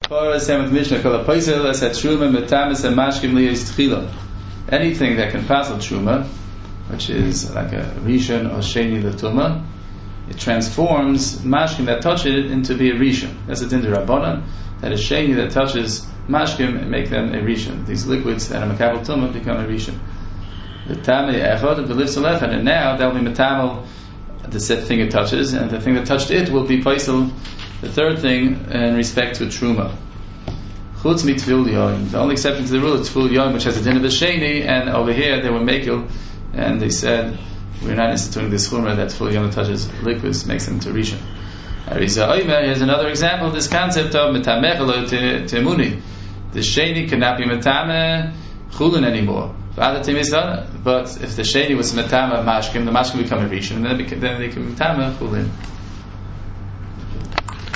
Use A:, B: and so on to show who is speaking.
A: Anything that can pass al truma, which is like a rishon or sheni l'tuma, it transforms mashkim that touch it into be a rishon. That's a din d'Rabbanan, that a sheni that touches mashkim and make them a rishon. These liquids that are makabel tuma become a rishon. The tamei echad of the lifts lechan, and now that will be metamel the thing it touches, and the thing that touched it will be paisel, the third thing in respect to truma. Chutz mitvil yoim. The only exception to the rule is tvil yoim, which has a din of a sheni, and over here they were mekel, and they said we're not instituting this chumrah that tvil yoim touches liquids makes them to rishon. Here's another example of this concept of metamech temuni. The sheni cannot be metameh chulin anymore. But if the sheni was metameh mashkim, the mashkim become a rishon, and then they can metameh chulin.